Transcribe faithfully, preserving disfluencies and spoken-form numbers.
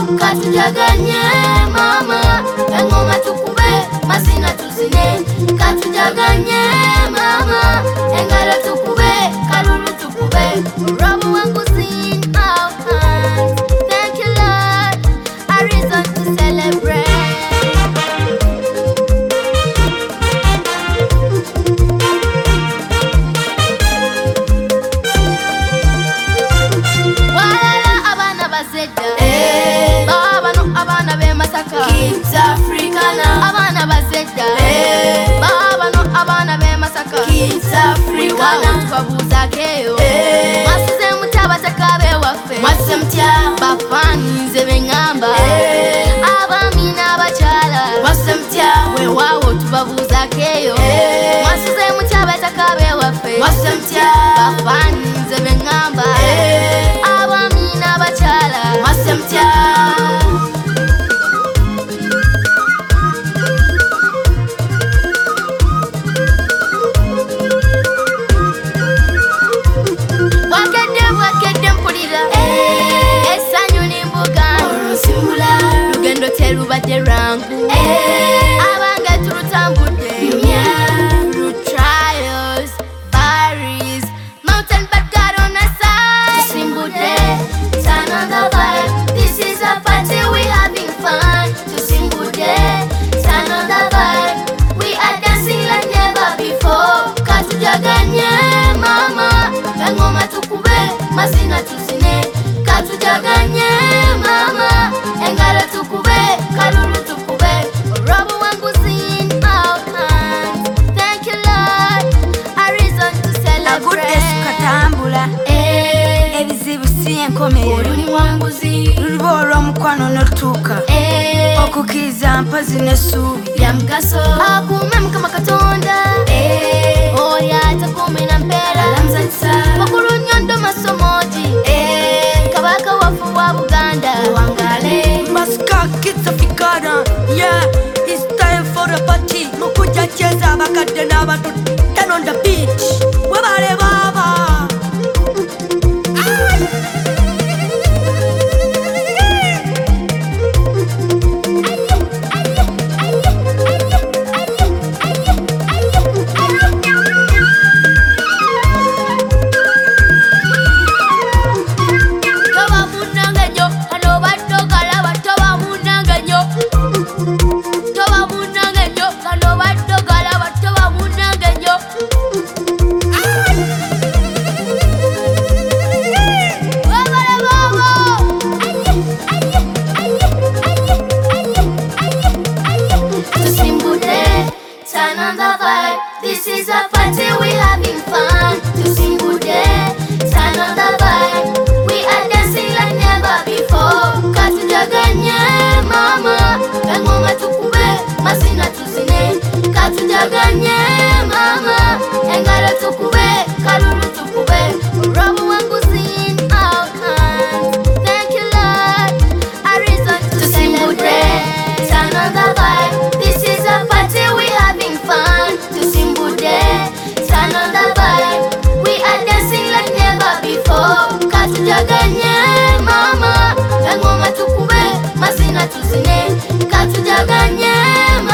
katujaganye mama, engoma tukube masina tuzine. Katujaganye mama, engalo tukube, kalulu tukube. Robo wangu sing our hands. Thank you Lord, a reason to celebrate. Kids Africana, abana bazedda, eh, baba no abana be Masaka. Kids Africana, twabuza keyo, eh, mwasize mutabataka be waffe, mwasize mutya bafani nze bengamba, eh, abami n'abakyala, mwasize mutya weewaawo tubabuuza keyo, eh, mwasize mutabataka be waffe, mwasize mutya bafani nze bengamba, eh, abami n'abakyala, mwasize mutya lubadde lwangu, abange tulutambudde through trials, valleys, mountain but God on our side. Tusimbudde, turn on the vibe. This is a party, we having fun. Tusimbudde, turn on the vibe. We are dancing like never before. Katujaganye mama, engoma tukube masina tuzine. Katujaganye mama, engalo tukube, kalulu tukube. Robo wangu sing our hands. Thank you Lord, a reason to celebrate. Agudde sukatambula, eh, ebizibu si enkomerero, oluli wanguzi, luliba olw'omukwano n'otuuka, eh, okukkiriza mpazi n'essuubi bya mugaso. Akuume Mukama Katonda, eh, oyo atakuume na mpeera, makulu nnyo ndo masomogi, eh, kabaka waffe wa Buganda wangale. Masika Kids Africana, yeah, it's time for a party. Mukuja cheza bakadde n'abato, turn on the beach. Webale baba. Turn on the vibe. This is a party, we having fun. Tusimbudde, turn on the vibe. We are dancing like never before. Katujaganye mama, engoma tukube masina tuzine. Katujaganye mama, engalo tukube, kalulu tukube. Robo wangu sing our hands. Thank you Lord, a reason to celebrate. Turn on the vibe. This is a party, we having fun. Tusimbudde, turn on the vibe. We are dancing like never before. Katujaganye mama, engoma tukube masina tuzine. Katujaganye mama.